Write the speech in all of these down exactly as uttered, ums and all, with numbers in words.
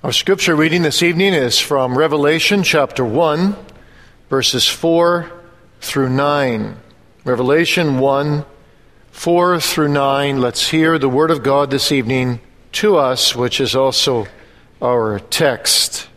Our scripture reading this evening is from Revelation chapter one, verses four through nine. Revelation one, four through nine. Let's hear the word of God this evening to us, which is also our text.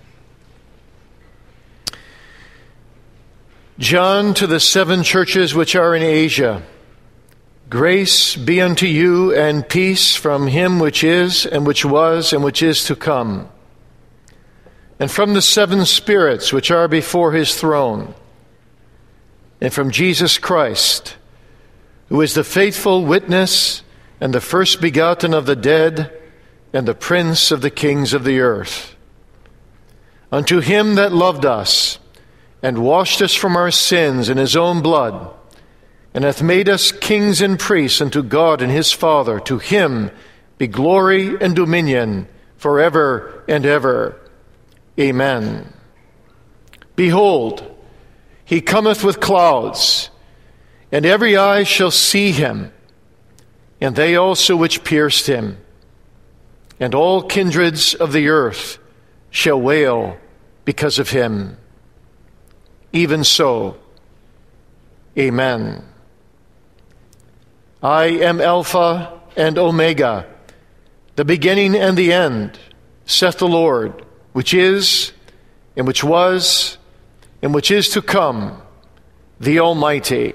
John, to the seven churches which are in Asia, grace be unto you and peace from him which is, and which was, and which is to come, and from the seven spirits which are before his throne, and from Jesus Christ, who is the faithful witness and the first begotten of the dead and the prince of the kings of the earth. Unto him that loved us and washed us from our sins in his own blood, and hath made us kings and priests unto God and his Father, to him be glory and dominion forever and ever. Amen. Behold, he cometh with clouds, and every eye shall see him, and they also which pierced him, and all kindreds of the earth shall wail because of him. Even so, Amen. I am Alpha and Omega, the beginning and the end, saith the Lord, which is, and which was, and which is to come, the Almighty.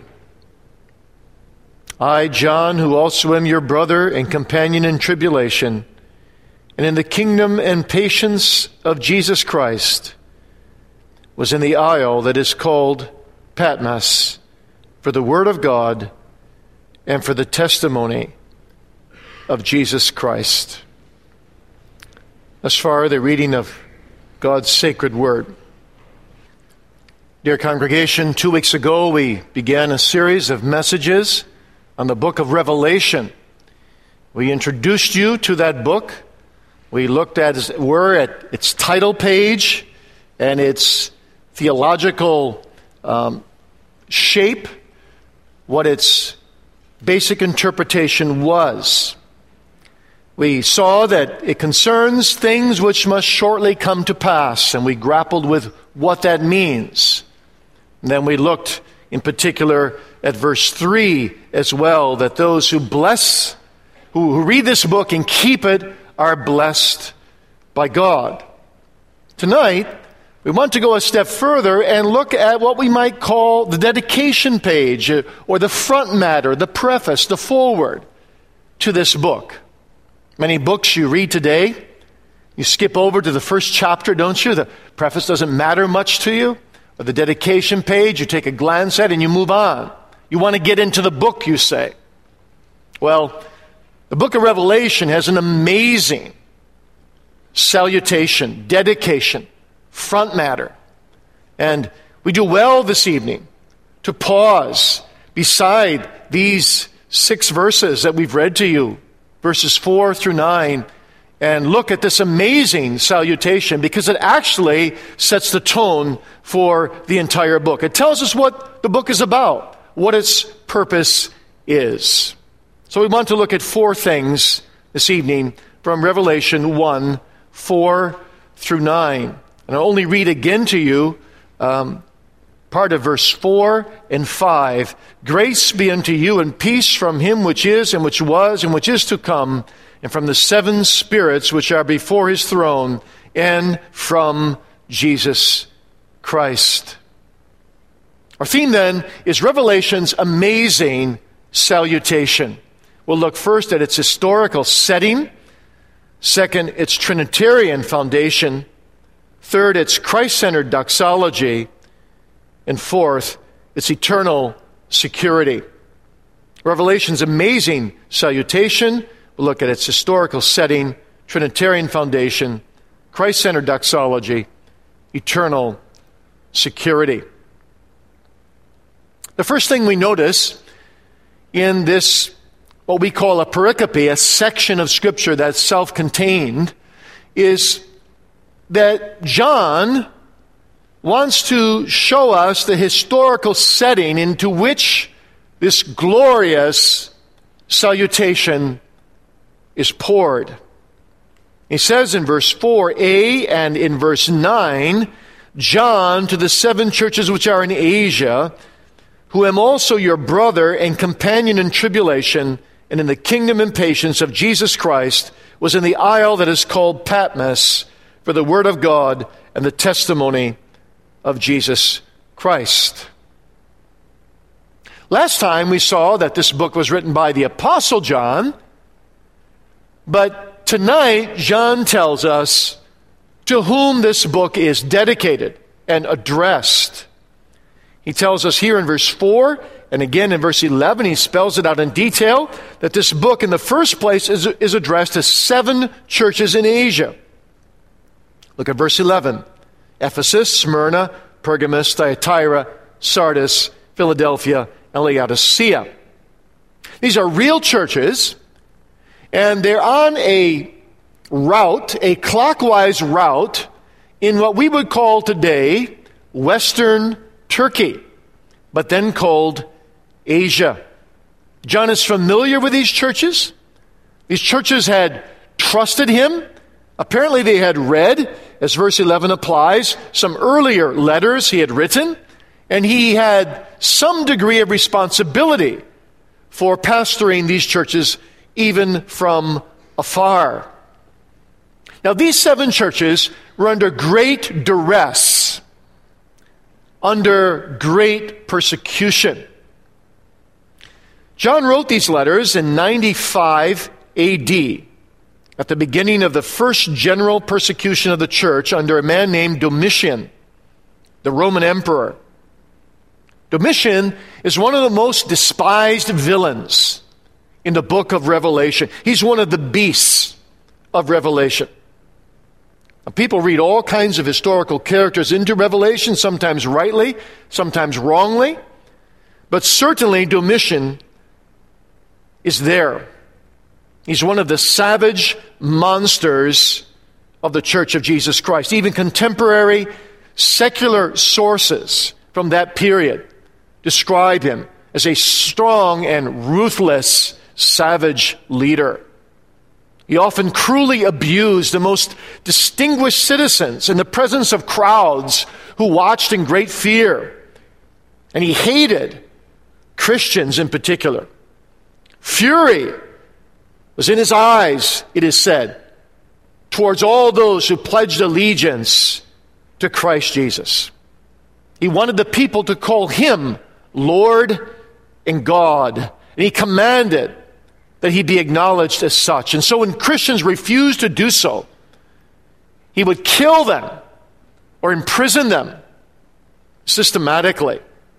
I, John, who also am your brother and companion in tribulation, and in the kingdom and patience of Jesus Christ, was in the isle that is called Patmos, for the word of God and for the testimony of Jesus Christ. Thus far, the reading of God's sacred word. Dear congregation, two weeks ago we began a series of messages on the book of Revelation. We introduced you to that book. We looked at, as it were, at its title page and its theological um, shape, what its basic interpretation was. We saw that it concerns things which must shortly come to pass, and we grappled with what that means. And then we looked in particular at verse three as well, that those who bless, who, who read this book and keep it, are blessed by God. Tonight, we want to go a step further and look at what we might call the dedication page, or the front matter, the preface, the foreword to this book. Many books you read today, you skip over to the first chapter, don't you? The preface doesn't matter much to you. Or the dedication page, you take a glance at it and you move on. You want to get into the book, you say. Well, the book of Revelation has an amazing salutation, dedication, front matter. And we do well this evening to pause beside these six verses that we've read to you, verses four through nine, and look at this amazing salutation, because it actually sets the tone for the entire book. It tells us what the book is about, what its purpose is. So we want to look at four things this evening from Revelation one, four through nine. And I'll only read again to you um, part of verse four and five. Grace be unto you and peace from him which is, and which was, and which is to come, and from the seven spirits which are before his throne, and from Jesus Christ. Our theme then is Revelation's amazing salutation. We'll look first at its historical setting. Second, its Trinitarian foundation. Third, its Christ-centered doxology. And fourth, its eternal security. Revelation's amazing salutation. We'll look at its historical setting, Trinitarian foundation, Christ-centered doxology, eternal security. The first thing we notice in this, what we call a pericope, a section of Scripture that's self-contained, is that John wants to show us the historical setting into which this glorious salutation is poured. He says in verse four a and in verse nine, John, to the seven churches which are in Asia, who am also your brother and companion in tribulation and in the kingdom and patience of Jesus Christ, was in the isle that is called Patmos for the word of God and the testimony of Jesus Christ. Last time we saw that this book was written by the Apostle John, but tonight John tells us to whom this book is dedicated and addressed. He tells us here in verse four, and again in verse eleven, he spells it out in detail, that this book in the first place is, is addressed to seven churches in Asia. Look at verse eleven. Ephesus, Smyrna, Pergamos, Thyatira, Sardis, Philadelphia, and Laodicea. These are real churches, and they're on a route, a clockwise route, in what we would call today Western Turkey, but then called Asia. John is familiar with these churches. These churches had trusted him. Apparently they had read, as verse eleven applies, some earlier letters he had written, and he had some degree of responsibility for pastoring these churches even from afar. Now, these seven churches were under great duress, under great persecution. John wrote these letters in ninety-five A D, at the beginning of the first general persecution of the church under a man named Domitian, the Roman emperor. Domitian is one of the most despised villains in the book of Revelation. He's one of the beasts of Revelation. Now, people read all kinds of historical characters into Revelation, sometimes rightly, sometimes wrongly, but certainly Domitian is there. He's one of the savage monsters of the Church of Jesus Christ. Even contemporary secular sources from that period describe him as a strong and ruthless savage leader. He often cruelly abused the most distinguished citizens in the presence of crowds who watched in great fear. And he hated Christians in particular. Fury was in his eyes, it is said, towards all those who pledged allegiance to Christ Jesus. He wanted the people to call him Lord and God. And he commanded that he be acknowledged as such. And so when Christians refused to do so, he would kill them or imprison them systematically.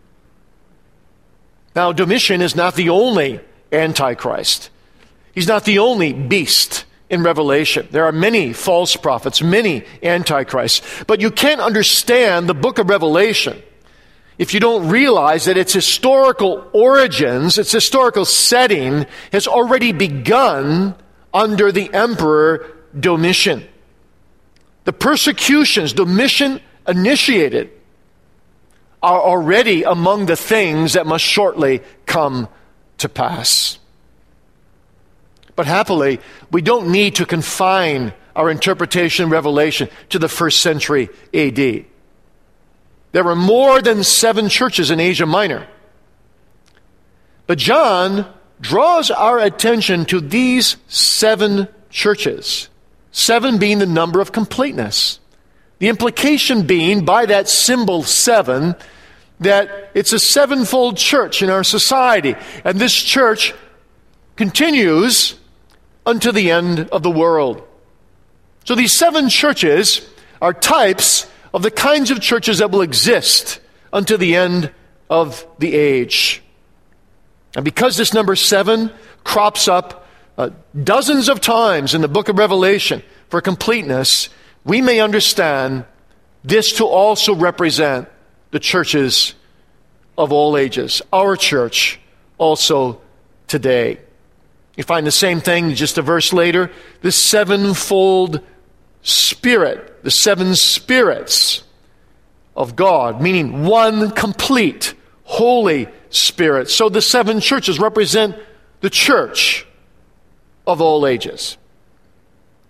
Now, Domitian is not the only Antichrist. He's not the only beast in Revelation. There are many false prophets, many Antichrists. But you can't understand the book of Revelation if you don't realize that its historical origins, its historical setting, has already begun under the Emperor Domitian. The persecutions Domitian initiated are already among the things that must shortly come to pass. But happily, we don't need to confine our interpretation of Revelation to the first century A D. There were more than seven churches in Asia Minor. But John draws our attention to these seven churches, seven being the number of completeness. The implication being, by that symbol seven, that it's a sevenfold church in our society. And this church continues unto the end of the world. So these seven churches are types of the kinds of churches that will exist unto the end of the age. And because this number seven crops up uh, dozens of times in the book of Revelation for completeness, we may understand this to also represent the churches of all ages, our church also today. You find the same thing just a verse later. The sevenfold Spirit, the seven spirits of God, meaning one complete, Holy Spirit. So the seven churches represent the church of all ages.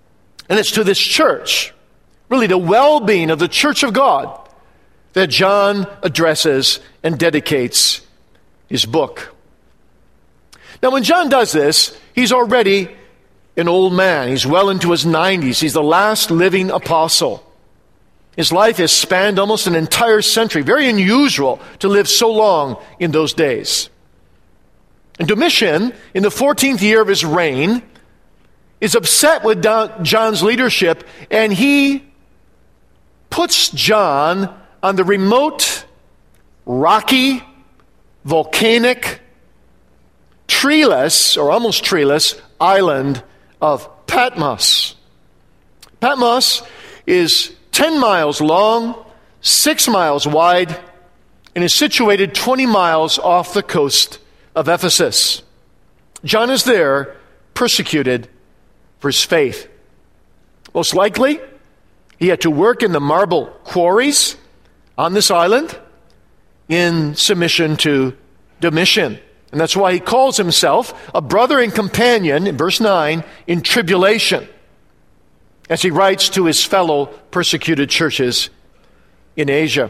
And it's to this church, really the well-being of the church of God, that John addresses and dedicates his book. Now, when John does this, he's already an old man. He's well into his nineties. He's the last living apostle. His life has spanned almost an entire century. Very unusual to live so long in those days. And Domitian, in the fourteenth year of his reign, is upset with John's leadership, and he puts John on the remote, rocky, volcanic, treeless, or almost treeless, island of Patmos. Patmos is ten miles long, six miles wide, and is situated twenty miles off the coast of Ephesus. John is there, persecuted for his faith. Most likely, he had to work in the marble quarries on this island in submission to Domitian. And that's why he calls himself a brother and companion, in verse nine, in tribulation, as he writes to his fellow persecuted churches in Asia.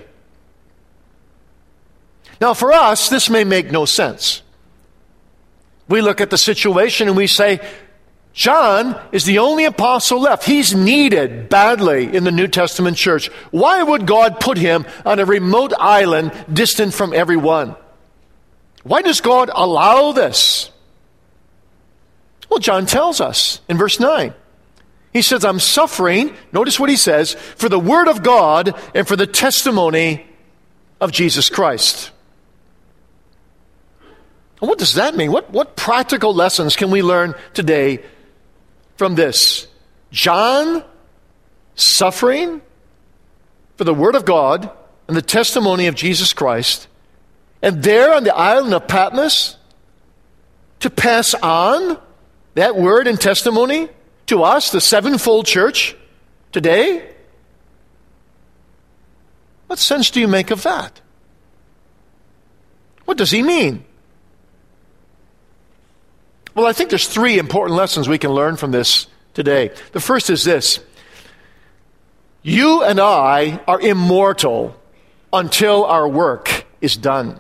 Now, for us, this may make no sense. We look at the situation and we say, John is the only apostle left. He's needed badly in the New Testament church. Why would God put him on a remote island distant from everyone? Why does God allow this? Well, John tells us in verse nine. He says, I'm suffering, notice what he says, for the word of God and for the testimony of Jesus Christ. And what does that mean? What, what practical lessons can we learn today from this? John suffering for the word of God and the testimony of Jesus Christ, and there on the island of Patmos, to pass on that word and testimony to us, the sevenfold church, today? What sense do you make of that? What does he mean? Well, I think there's three important lessons we can learn from this today. The first is this: you and I are immortal until our work is done.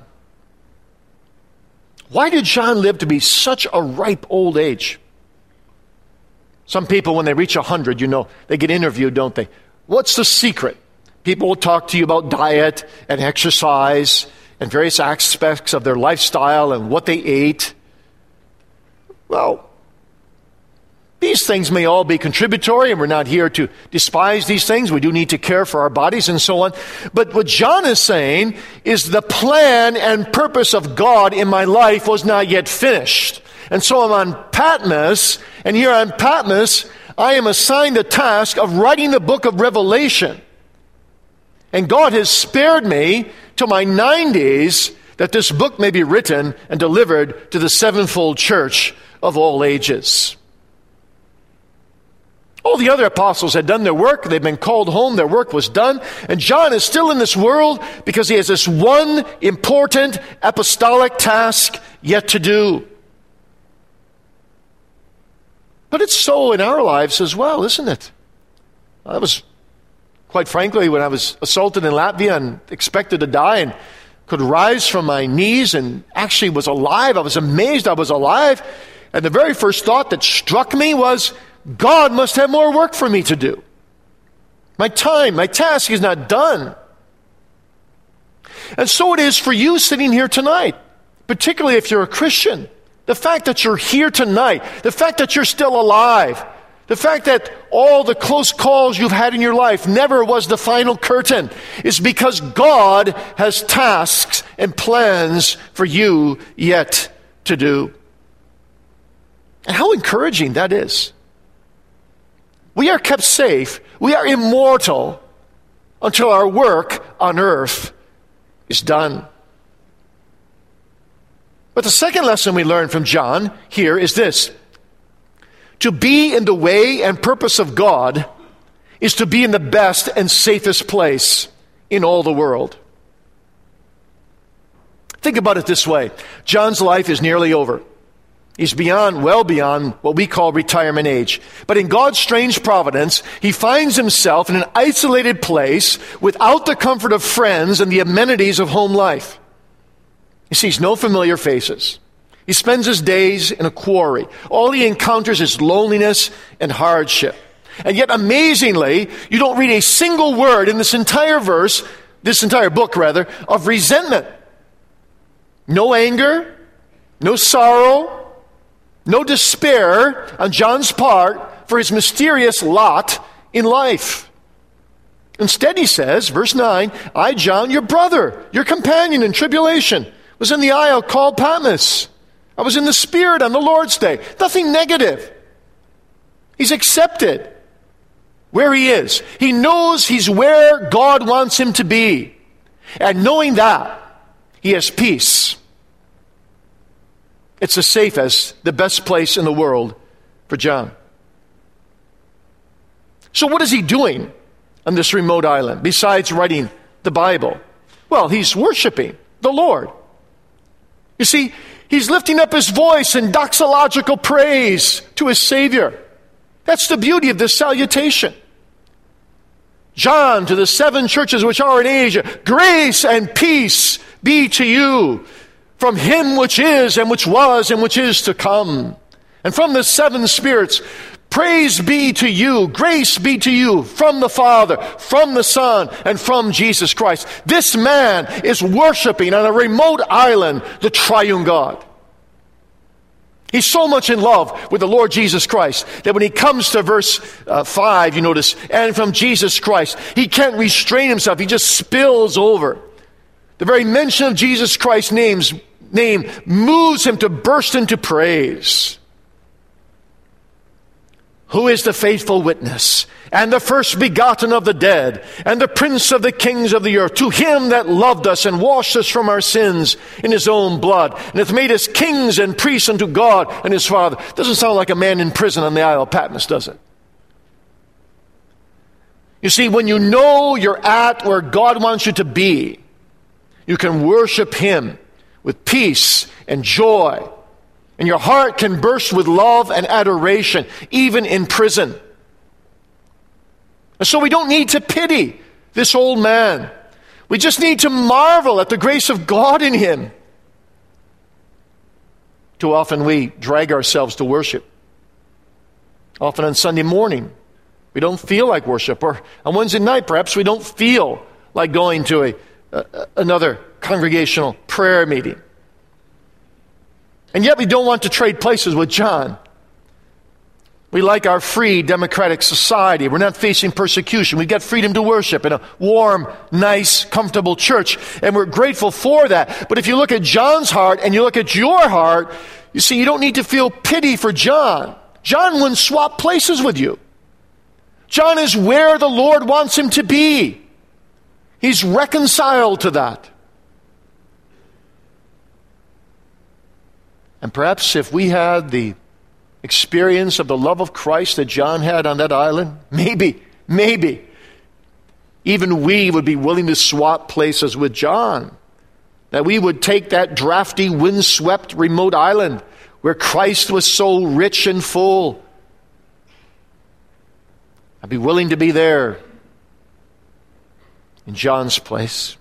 Why did John live to be such a ripe old age? Some people, when they reach one hundred, you know, they get interviewed, don't they? What's the secret? People will talk to you about diet and exercise and various aspects of their lifestyle and what they ate. Well, these things may all be contributory, and we're not here to despise these things. We do need to care for our bodies and so on. But what John is saying is the plan and purpose of God in my life was not yet finished. And so I'm on Patmos, and here on Patmos, I am assigned the task of writing the book of Revelation. And God has spared me to my nineties that this book may be written and delivered to the sevenfold church of all ages. All the other apostles had done their work. They've been called home. Their work was done. And John is still in this world because he has this one important apostolic task yet to do. But it's so in our lives as well, isn't it? I was, quite frankly, when I was assaulted in Latvia and expected to die and could rise from my knees and actually was alive. I was amazed I was alive. And the very first thought that struck me was, God must have more work for me to do. My time, my task is not done. And so it is for you sitting here tonight, particularly if you're a Christian. The fact that you're here tonight, the fact that you're still alive, the fact that all the close calls you've had in your life never was the final curtain is because God has tasks and plans for you yet to do. And how encouraging that is. We are kept safe. We are immortal until our work on earth is done. But the second lesson we learn from John here is this: to be in the way and purpose of God is to be in the best and safest place in all the world. Think about it this way. John's life is nearly over. He's beyond, well beyond what we call retirement age. But in God's strange providence, he finds himself in an isolated place without the comfort of friends and the amenities of home life. He sees no familiar faces. He spends his days in a quarry. All he encounters is loneliness and hardship. And yet, amazingly, you don't read a single word in this entire verse, this entire book rather, of resentment. No anger, no sorrow, no despair on John's part for his mysterious lot in life. Instead, he says, verse nine, I, John, your brother, your companion in tribulation, was in the isle called Patmos. I was in the Spirit on the Lord's day. Nothing negative. He's accepted where he is. He knows he's where God wants him to be. And knowing that, he has peace. It's as safe as the best place in the world for John. So what is he doing on this remote island besides writing the Bible? Well, he's worshiping the Lord. You see, he's lifting up his voice in doxological praise to his Savior. That's the beauty of this salutation. John, to the seven churches which are in Asia, grace and peace be to you from him which is and which was and which is to come. And from the seven spirits, praise be to you, grace be to you from the Father, from the Son, and from Jesus Christ. This man is worshiping on a remote island the triune God. He's so much in love with the Lord Jesus Christ that when he comes to verse uh, five, you notice, and from Jesus Christ, he can't restrain himself. He just spills over. The very mention of Jesus Christ's name's, name moves him to burst into praise. Who is the faithful witness, and the first begotten of the dead, and the prince of the kings of the earth, to him that loved us and washed us from our sins in his own blood, and hath made us kings and priests unto God and his Father. Doesn't sound like a man in prison on the Isle of Patmos, does it? You see, when you know you're at where God wants you to be, you can worship him with peace and joy. And your heart can burst with love and adoration, even in prison. And so we don't need to pity this old man. We just need to marvel at the grace of God in him. Too often we drag ourselves to worship. Often on Sunday morning, we don't feel like worship. Or on Wednesday night, perhaps we don't feel like going to a, a, another congregational prayer meeting. And yet we don't want to trade places with John. We like our free democratic society. We're not facing persecution. We've got freedom to worship in a warm, nice, comfortable church. And we're grateful for that. But if you look at John's heart and you look at your heart, you see, you don't need to feel pity for John. John wouldn't swap places with you. John is where the Lord wants him to be. He's reconciled to that. And perhaps if we had the experience of the love of Christ that John had on that island, maybe, maybe, even we would be willing to swap places with John. That we would take that drafty, windswept, remote island where Christ was so rich and full. I'd be willing to be there in John's place.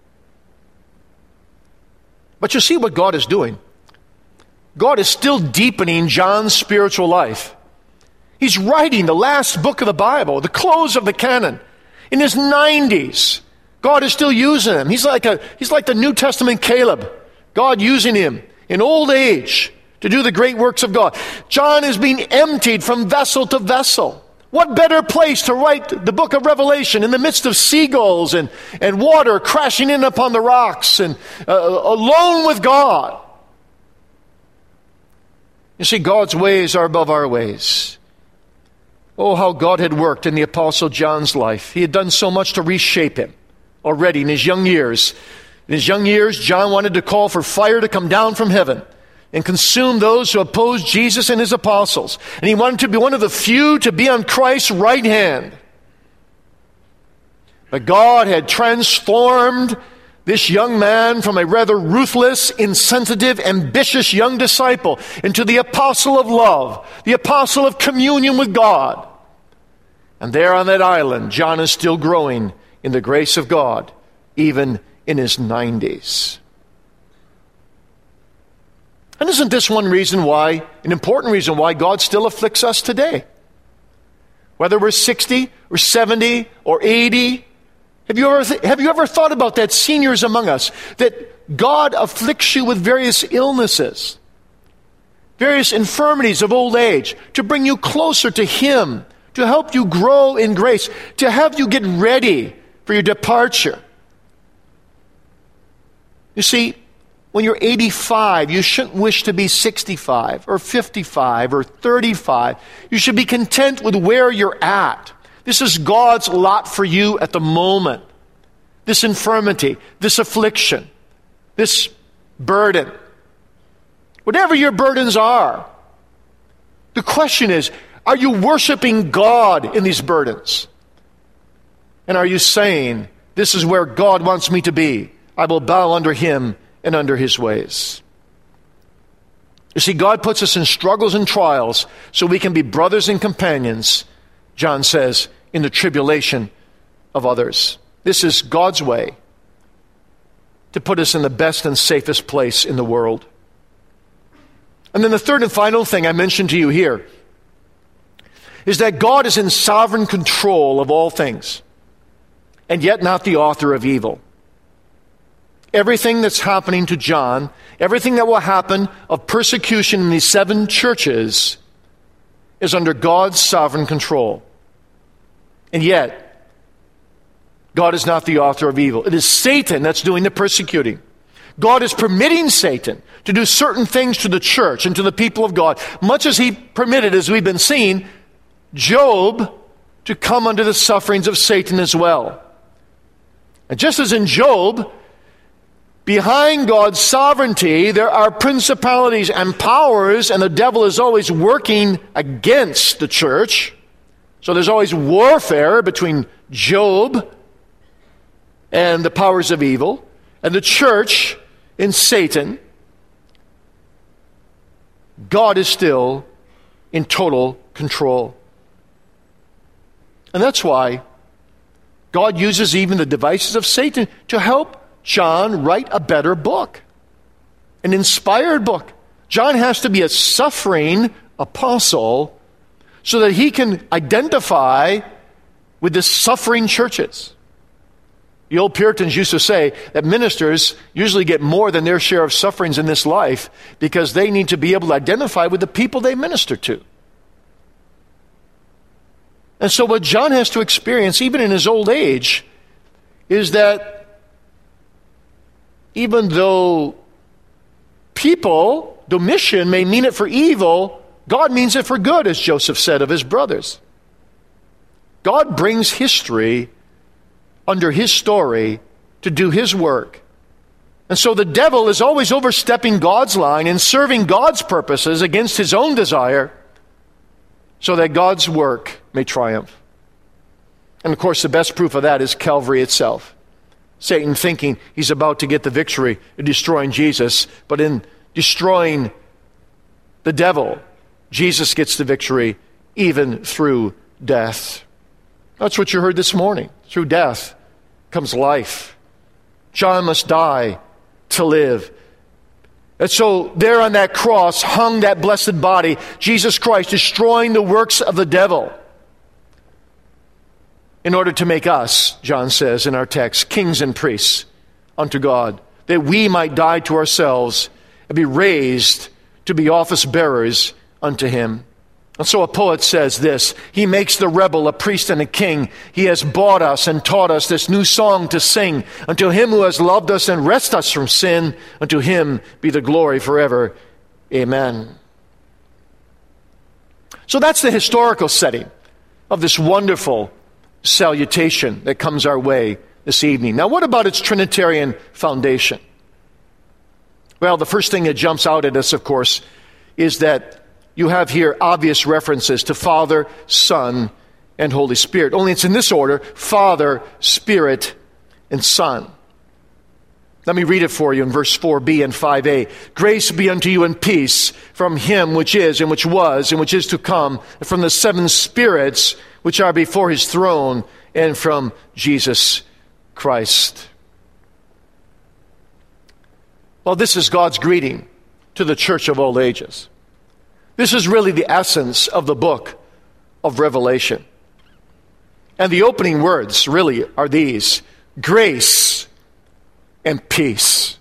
But you see what God is doing. God is still deepening John's spiritual life. He's writing the last book of the Bible, the close of the canon. In his nineties, God is still using him. He's like a, he's like the New Testament Caleb. God using him in old age to do the great works of God. John is being emptied from vessel to vessel. What better place to write the book of Revelation in the midst of seagulls and, and water crashing in upon the rocks and uh, alone with God. You see, God's ways are above our ways. Oh, how God had worked in the Apostle John's life. He had done so much to reshape him already in his young years. In his young years, John wanted to call for fire to come down from heaven and consume those who opposed Jesus and his apostles. And he wanted to be one of the few to be on Christ's right hand. But God had transformed this young man from a rather ruthless, insensitive, ambitious young disciple into the apostle of love, the apostle of communion with God. And there on that island, John is still growing in the grace of God, even in his nineties. And isn't this one reason why, an important reason why God still afflicts us today? Whether we're sixty or seventy or eighty, have you ever th- have you ever thought about that, seniors among us, that God afflicts you with various illnesses, various infirmities of old age, to bring you closer to Him, to help you grow in grace, to have you get ready for your departure? You see, when you're eighty-five, you shouldn't wish to be sixty-five or fifty-five or thirty-five. You should be content with where you're at. This is God's lot for you at the moment. This infirmity, this affliction, this burden. Whatever your burdens are, the question is, are you worshiping God in these burdens? And are you saying, this is where God wants me to be. I will bow under Him and under His ways. You see, God puts us in struggles and trials so we can be brothers and companions, John says, in the tribulation of others. This is God's way to put us in the best and safest place in the world. And then the third and final thing I mentioned to you here is that God is in sovereign control of all things, and yet not the author of evil. Everything that's happening to John, everything that will happen of persecution in these seven churches is under God's sovereign control. And yet, God is not the author of evil. It is Satan that's doing the persecuting. God is permitting Satan to do certain things to the church and to the people of God, much as He permitted, as we've been seeing, Job to come under the sufferings of Satan as well. And just as in Job, behind God's sovereignty, there are principalities and powers, and the devil is always working against the church. So there's always warfare between Job and the powers of evil, and the church in Satan. God is still in total control. And that's why God uses even the devices of Satan to help John write a better book, an inspired book. John has to be a suffering apostle so that he can identify with the suffering churches. The old Puritans used to say that ministers usually get more than their share of sufferings in this life because they need to be able to identify with the people they minister to. And so what John has to experience, even in his old age, is that even though people, Domitian, may mean it for evil, God means it for good, as Joseph said of his brothers. God brings history under His story to do His work. And so the devil is always overstepping God's line and serving God's purposes against his own desire so that God's work may triumph. And of course, the best proof of that is Calvary itself. Satan thinking he's about to get the victory in destroying Jesus, but in destroying the devil, Jesus gets the victory even through death. That's what you heard this morning. Through death comes life. John must die to live. And so there on that cross hung that blessed body, Jesus Christ, destroying the works of the devil in order to make us, John says in our text, kings and priests unto God, that we might die to ourselves and be raised to be office bearers unto Him. And so a poet says this: He makes the rebel a priest and a king. He has bought us and taught us this new song to sing. Unto Him who has loved us and wrested us from sin, unto Him be the glory forever. Amen. So that's the historical setting of this wonderful salutation that comes our way this evening. Now, what about its Trinitarian foundation? Well, the first thing that jumps out at us, of course, is that you have here obvious references to Father, Son, and Holy Spirit. Only it's in this order: Father, Spirit, and Son. Let me read it for you in verse four b and five a. Grace be unto you and peace from him which is, and which was, and which is to come, and from the seven spirits which are before his throne, and from Jesus Christ. Well, this is God's greeting to the church of all ages. This is really the essence of the book of Revelation. And the opening words really are these: grace and peace.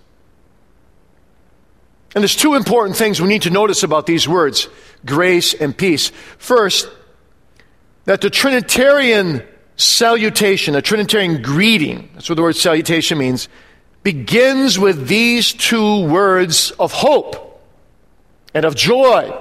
And there's two important things we need to notice about these words, grace and peace. First, that the Trinitarian salutation, a Trinitarian greeting, that's what the word salutation means, begins with these two words of hope and of joy.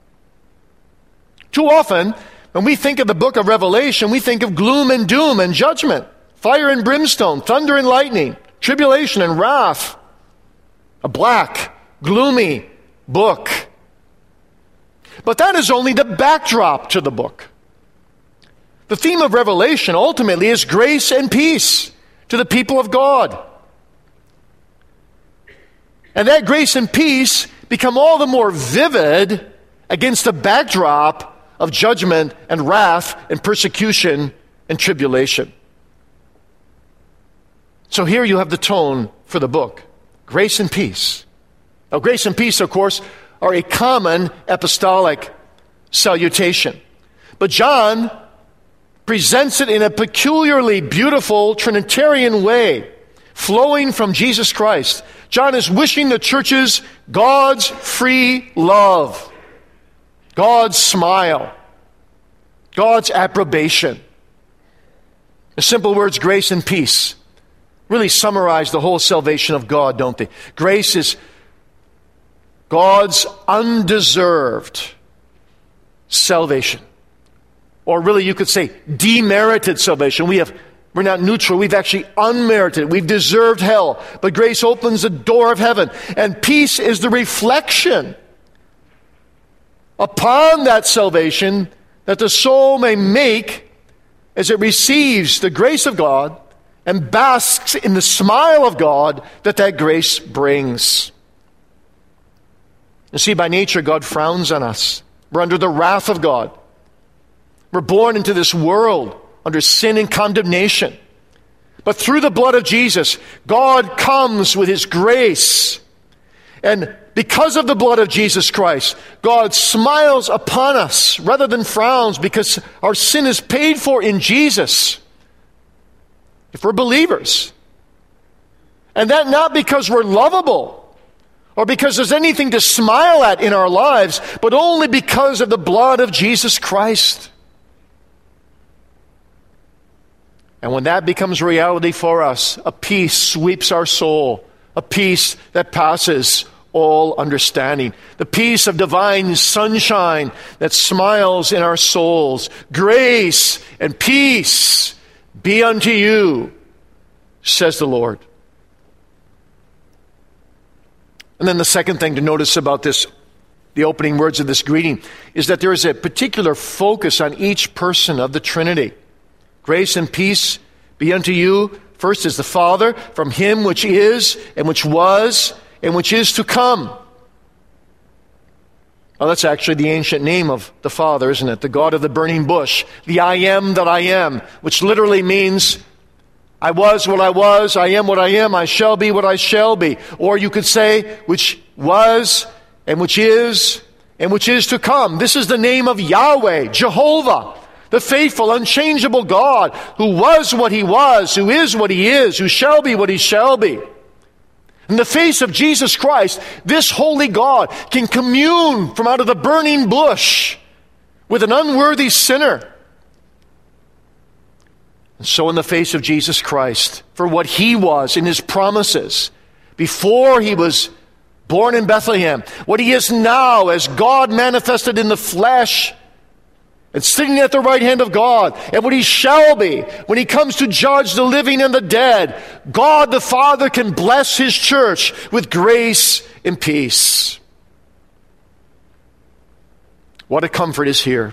Too often, when we think of the book of Revelation, we think of gloom and doom and judgment, fire and brimstone, thunder and lightning, tribulation and wrath, a black, gloomy book. But that is only the backdrop to the book. The theme of Revelation ultimately is grace and peace to the people of God. And that grace and peace become all the more vivid against the backdrop of judgment and wrath and persecution and tribulation. So here you have the tone for the book, grace and peace. Now, grace and peace, of course, are a common apostolic salutation. But John presents it in a peculiarly beautiful Trinitarian way, flowing from Jesus Christ. John is wishing the churches God's free love, God's smile, God's approbation. The simple words grace and peace really summarize the whole salvation of God, don't they? Grace is God's undeserved salvation. Or really you could say demerited salvation. We have We're not neutral. We've actually unmerited. We've deserved hell. But grace opens the door of heaven. And peace is the reflection upon that salvation that the soul may make as it receives the grace of God and basks in the smile of God that that grace brings. You see, by nature, God frowns on us. We're under the wrath of God. We're born into this world under sin and condemnation. But through the blood of Jesus, God comes with his grace. And because of the blood of Jesus Christ, God smiles upon us rather than frowns, because our sin is paid for in Jesus, if we're believers. And that not because we're lovable or because there's anything to smile at in our lives, but only because of the blood of Jesus Christ. And when that becomes reality for us, a peace sweeps our soul, a peace that passes all understanding, the peace of divine sunshine that smiles in our souls. Grace and peace be unto you, says the Lord. And then the second thing to notice about this, the opening words of this greeting, is that there is a particular focus on each person of the Trinity. Grace and peace be unto you. First is the Father, from him which is, and which was, and which is to come. Well, that's actually the ancient name of the Father, isn't it? The God of the burning bush. The I am that I am, which literally means I was what I was, I am what I am, I shall be what I shall be. Or you could say, which was, and which is, and which is to come. This is the name of Yahweh, Jehovah, the faithful, unchangeable God, who was what he was, who is what he is, who shall be what he shall be. In the face of Jesus Christ, this holy God can commune from out of the burning bush with an unworthy sinner. And so in the face of Jesus Christ, for what he was in his promises, before he was born in Bethlehem, what he is now as God manifested in the flesh, and sitting at the right hand of God, and what he shall be when he comes to judge the living and the dead, God the Father can bless his church with grace and peace. What a comfort is here.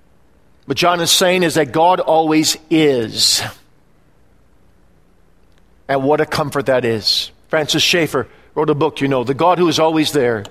What John is saying is that God always is. And what a comfort that is. Francis Schaeffer wrote a book, you know, The God Who is Always There.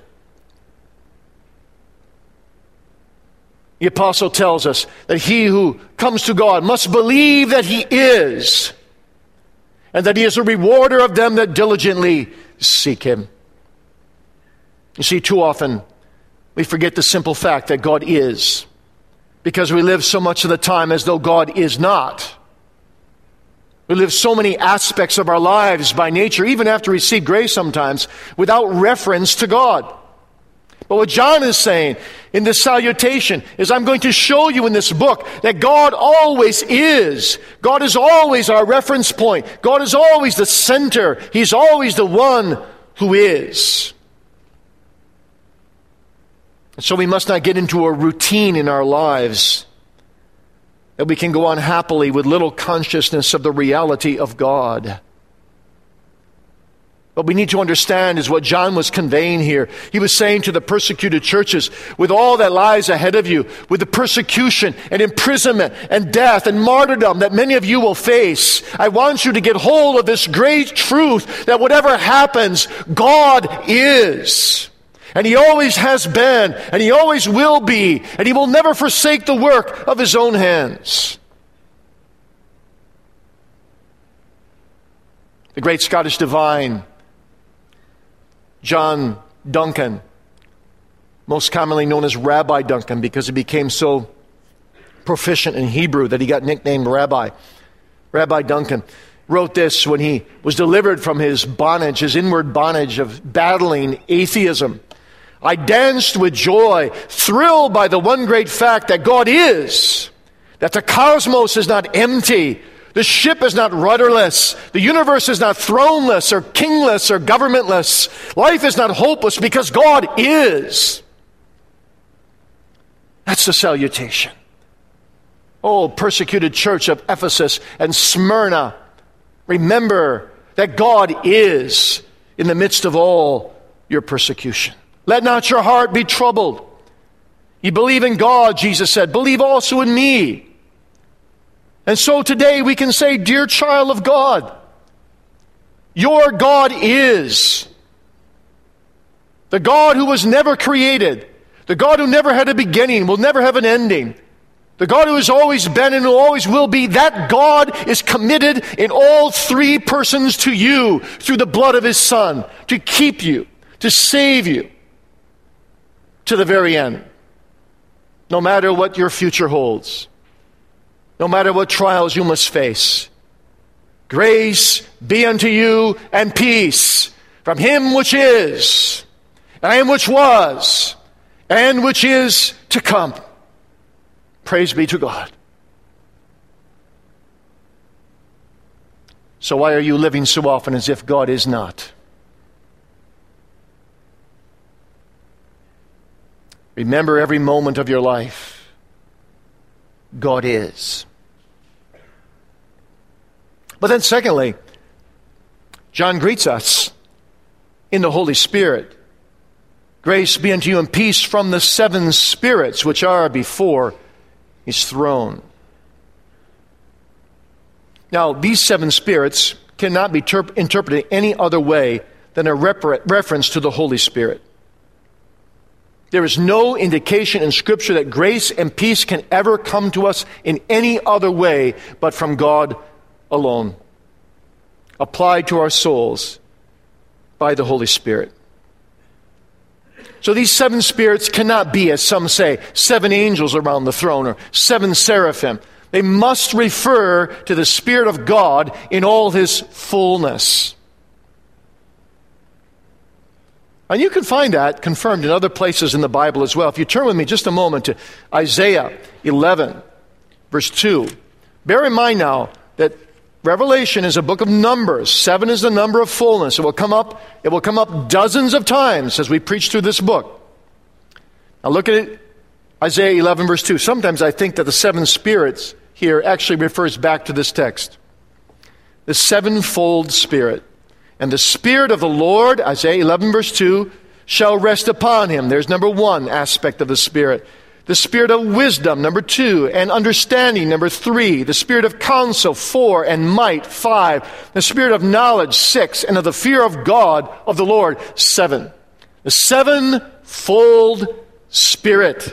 The apostle tells us that he who comes to God must believe that he is, and that he is a rewarder of them that diligently seek him. You see, too often we forget the simple fact that God is, because we live so much of the time as though God is not. We live so many aspects of our lives by nature, even after we receive grace sometimes, without reference to God. But what John is saying in this salutation is, I'm going to show you in this book that God always is. God is always our reference point. God is always the center. He's always the one who is. And so we must not get into a routine in our lives that we can go on happily with little consciousness of the reality of God. What we need to understand is what John was conveying here. He was saying to the persecuted churches, with all that lies ahead of you, with the persecution and imprisonment and death and martyrdom that many of you will face, I want you to get hold of this great truth that whatever happens, God is. And He always has been, and He always will be, and He will never forsake the work of His own hands. The great Scottish divine, John Duncan, most commonly known as Rabbi Duncan because he became so proficient in Hebrew that he got nicknamed Rabbi. Rabbi Duncan wrote this when he was delivered from his bondage, his inward bondage of battling atheism. I danced with joy, thrilled by the one great fact that God is, that the cosmos is not empty, the ship is not rudderless, the universe is not throneless or kingless or governmentless, life is not hopeless because God is. That's the salutation. Oh, persecuted church of Ephesus and Smyrna, remember that God is in the midst of all your persecution. Let not your heart be troubled. You believe in God, Jesus said, believe also in me. And so today we can say, dear child of God, your God is the God who was never created, the God who never had a beginning, will never have an ending, the God who has always been and who always will be. That God is committed in all three persons to you through the blood of His Son, to keep you, to save you to the very end, no matter what your future holds. No matter what trials you must face. Grace be unto you and peace from Him which is, and which was, and which is to come. Praise be to God. So why are you living so often as if God is not? Remember every moment of your life, God is. But then secondly, John greets us in the Holy Spirit. Grace be unto you and peace from the seven spirits which are before His throne. Now, these seven spirits cannot be terp- interpreted any other way than a refer- reference to the Holy Spirit. There is no indication in Scripture that grace and peace can ever come to us in any other way but from God alone, applied to our souls by the Holy Spirit. So these seven spirits cannot be, as some say, seven angels around the throne or seven seraphim. They must refer to the Spirit of God in all His fullness. And you can find that confirmed in other places in the Bible as well. If you turn with me just a moment to Isaiah eleven, verse two. Bear in mind now that Revelation is a book of numbers. Seven is the number of fullness. It will come up, it will come up dozens of times as we preach through this book. Now look at it, Isaiah eleven, verse two. Sometimes I think that the seven spirits here actually refers back to this text. The sevenfold Spirit. And the Spirit of the Lord, Isaiah eleven, verse two, shall rest upon Him. There's number one aspect of the Spirit. The spirit of wisdom, number two, and understanding, number three. The spirit of counsel, four, and might, five. The spirit of knowledge, six, and of the fear of God, of the Lord, seven. The sevenfold Spirit.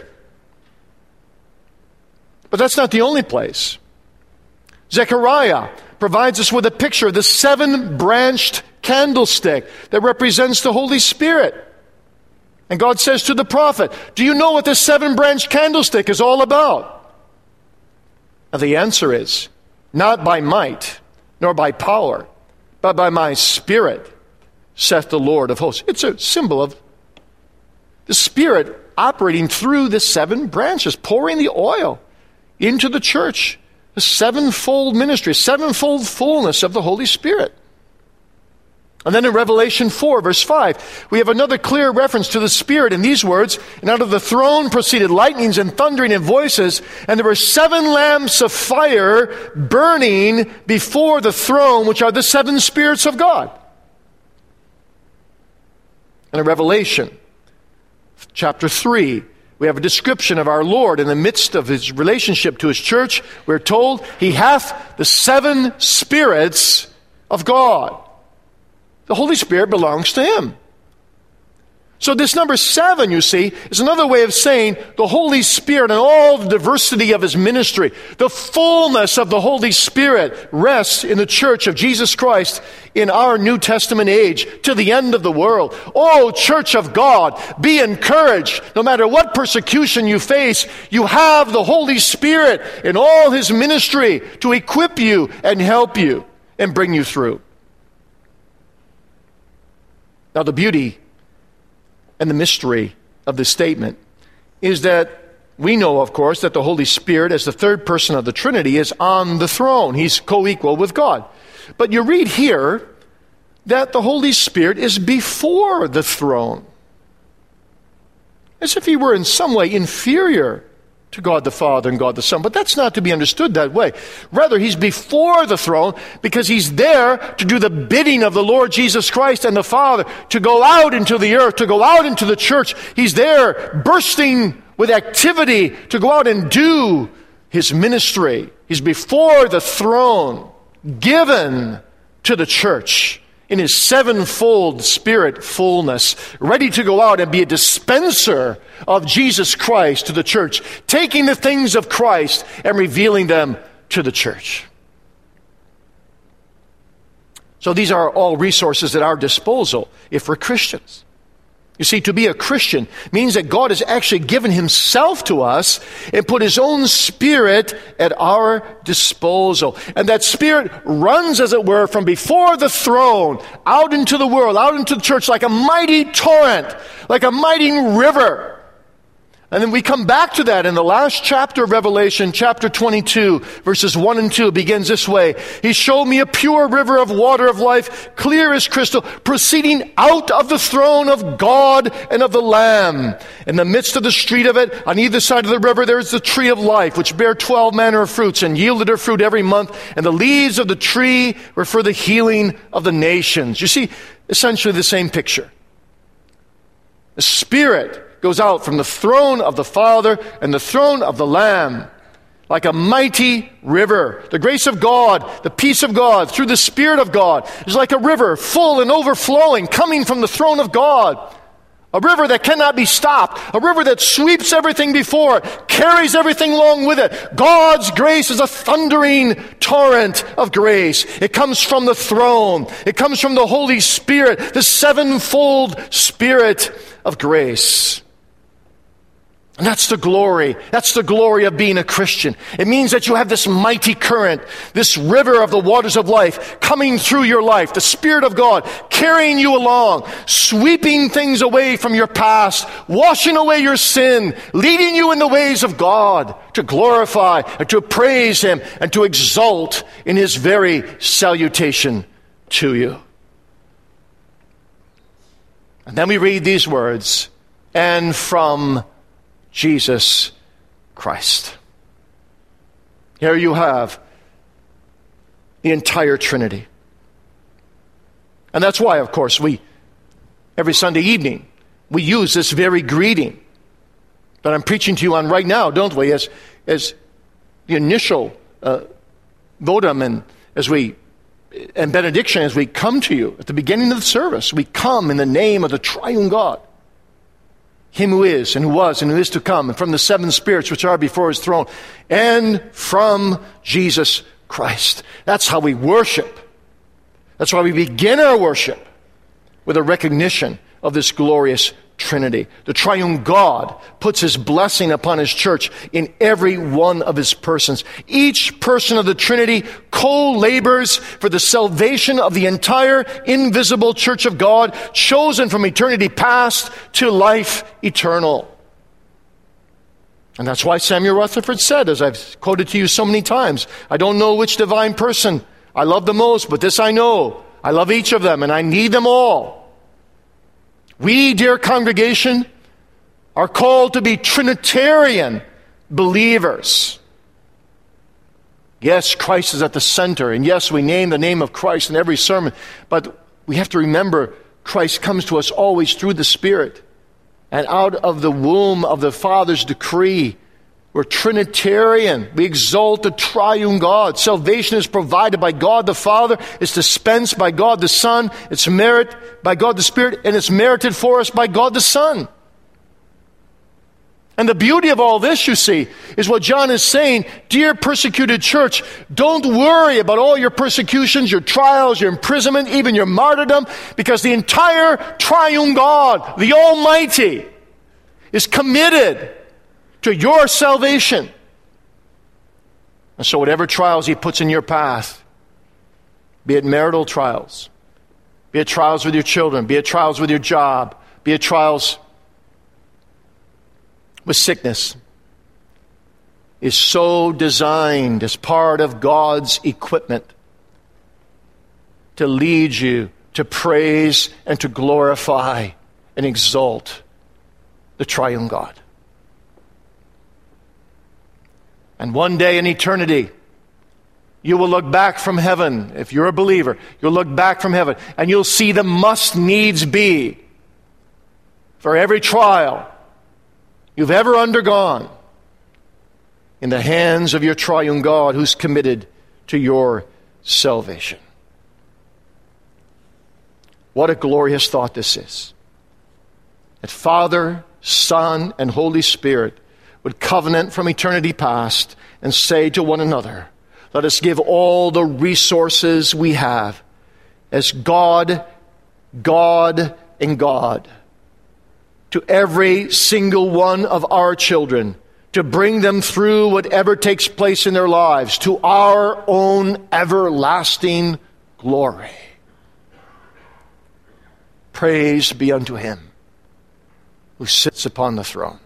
But that's not the only place. Zechariah provides us with a picture of the seven-branched candlestick that represents the Holy Spirit. And God says to the prophet, do you know what this seven-branched candlestick is all about? And the answer is, not by might, nor by power, but by my Spirit, saith the Lord of hosts. It's a symbol of the Spirit operating through the seven branches, pouring the oil into the church. The sevenfold ministry, sevenfold fullness of the Holy Spirit. And then in Revelation four, verse five, we have another clear reference to the Spirit in these words, and out of the throne proceeded lightnings and thundering and voices, and there were seven lamps of fire burning before the throne, which are the seven spirits of God. And in Revelation chapter three, we have a description of our Lord in the midst of his relationship to his church. We're told he hath the seven spirits of God. The Holy Spirit belongs to him. So this number seven, you see, is another way of saying the Holy Spirit and all the diversity of his ministry. The fullness of the Holy Spirit rests in the church of Jesus Christ in our New Testament age to the end of the world. Oh, church of God, be encouraged. No matter what persecution you face, you have the Holy Spirit in all his ministry to equip you and help you and bring you through. Now, the beauty and the mystery of this statement is that we know, of course, that the Holy Spirit, as the third person of the Trinity, is on the throne. He's co-equal with God. But you read here that the Holy Spirit is before the throne, as if he were in some way inferior to God the Father and God the Son. But that's not to be understood that way. Rather, he's before the throne because he's there to do the bidding of the Lord Jesus Christ and the Father, to go out into the earth, to go out into the church. He's there bursting with activity to go out and do his ministry. He's before the throne, given to the church in his sevenfold Spirit fullness, ready to go out and be a dispenser of Jesus Christ to the church, taking the things of Christ and revealing them to the church. So these are all resources at our disposal if we're Christians. You see, to be a Christian means that God has actually given himself to us and put his own Spirit at our disposal. And that Spirit runs, as it were, from before the throne out into the world, out into the church like a mighty torrent, like a mighty river. And then we come back to that in the last chapter of Revelation, chapter twenty-two, verses one and two, begins this way. He showed me a pure river of water of life, clear as crystal, proceeding out of the throne of God and of the Lamb. In the midst of the street of it, on either side of the river, there is the tree of life, which bare twelve manner of fruits, and yielded her fruit every month. And the leaves of the tree were for the healing of the nations. You see, essentially the same picture. The Spirit goes out from the throne of the Father and the throne of the Lamb like a mighty river. The grace of God, the peace of God, through the Spirit of God, is like a river full and overflowing, coming from the throne of God. A river that cannot be stopped. A river that sweeps everything before it, carries everything along with it. God's grace is a thundering torrent of grace. It comes from the throne. It comes from the Holy Spirit, the sevenfold Spirit of grace. And that's the glory. That's the glory of being a Christian. It means that you have this mighty current, this river of the waters of life coming through your life. The Spirit of God carrying you along, sweeping things away from your past, washing away your sin, leading you in the ways of God to glorify and to praise him and to exult in his very salutation to you. And then we read these words, and from Jesus Christ. Here you have the entire Trinity. And that's why, of course, we, every Sunday evening, we use this very greeting. that I'm preaching to you on right now, don't we? As, as the initial uh, votum and as we and benediction as we come to you at the beginning of the service. We come in the name of the triune God, him who is and who was and who is to come, and from the seven spirits which are before his throne, and from Jesus Christ. That's how we worship. That's why we begin our worship with a recognition of this glorious Trinity. The triune God puts his blessing upon his church in every one of his persons. Each person of the Trinity co-labors for the salvation of the entire invisible church of God, chosen from eternity past to life eternal. And that's why Samuel Rutherford said, as I've quoted to you so many times, I don't know which divine person I love the most, but this I know, I love each of them and I need them all. We, dear congregation, are called to be Trinitarian believers. Yes, Christ is at the center, and yes, we name the name of Christ in every sermon, but we have to remember Christ comes to us always through the Spirit, and out of the womb of the Father's decree. We're Trinitarian. We exalt the triune God. Salvation is provided by God the Father. It's dispensed by God the Son. It's merit by God the Spirit. And it's merited for us by God the Son. And the beauty of all this, you see, is what John is saying. Dear persecuted church, don't worry about all your persecutions, your trials, your imprisonment, even your martyrdom, because the entire triune God, the Almighty, is committed to your salvation. And so whatever trials he puts in your path, be it marital trials, be it trials with your children, be it trials with your job, be it trials with sickness, is so designed as part of God's equipment to lead you to praise and to glorify and exalt the triune God. And one day in eternity, you will look back from heaven. If you're a believer, you'll look back from heaven and you'll see the must needs be for every trial you've ever undergone in the hands of your triune God who's committed to your salvation. What a glorious thought this is. That Father, Son, and Holy Spirit would covenant from eternity past and say to one another, let us give all the resources we have as God, God, and God to every single one of our children to bring them through whatever takes place in their lives to our own everlasting glory. Praise be unto him who sits upon the throne.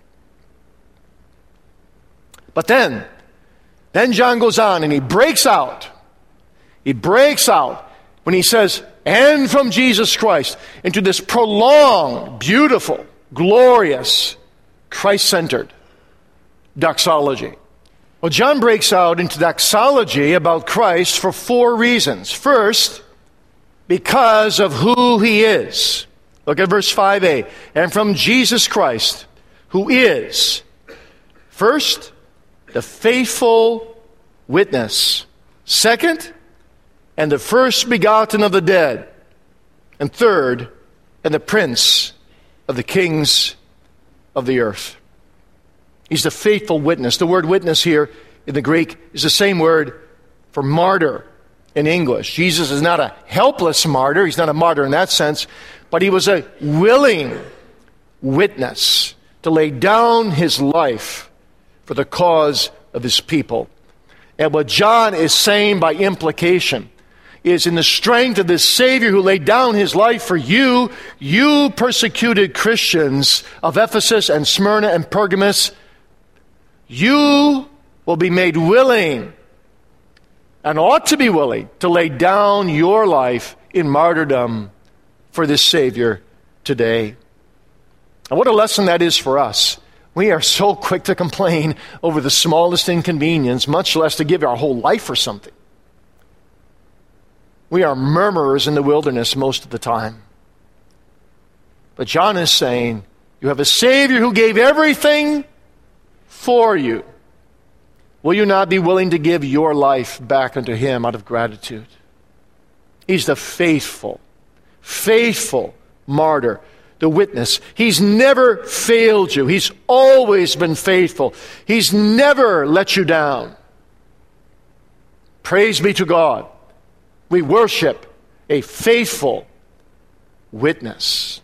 But then, then John goes on and he breaks out. He breaks out when he says, and from Jesus Christ, into this prolonged, beautiful, glorious, Christ-centered doxology. Well, John breaks out into doxology about Christ for four reasons. First, because of who he is. Look at verse five a. And from Jesus Christ, who is, first, the faithful witness. Second, and the first begotten of the dead. And third, and the prince of the kings of the earth. He's the faithful witness. The word witness here in the Greek is the same word for martyr in English. Jesus is not a helpless martyr. He's not a martyr in that sense. But he was a willing witness to lay down his life for the cause of his people. And what John is saying by implication is in the strength of this Savior who laid down his life for you, you persecuted Christians of Ephesus and Smyrna and Pergamos, you will be made willing and ought to be willing to lay down your life in martyrdom for this Savior today. And what a lesson that is for us. We are so quick to complain over the smallest inconvenience, much less to give our whole life for something. We are murmurers in the wilderness most of the time. But John is saying, You have a Savior who gave everything for you. Will you not be willing to give your life back unto Him out of gratitude? He's the faithful, faithful martyr, the witness. He's never failed you. He's always been faithful. He's never let you down. Praise be to God. We worship a faithful witness.